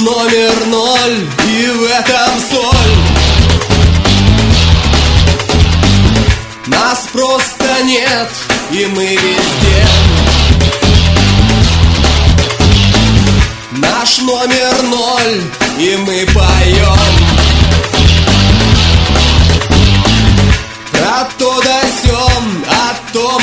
номер 0, и в этом соль. Нас просто нет, и мы везде. Наш номер 0, и мы поем про то да сём, о том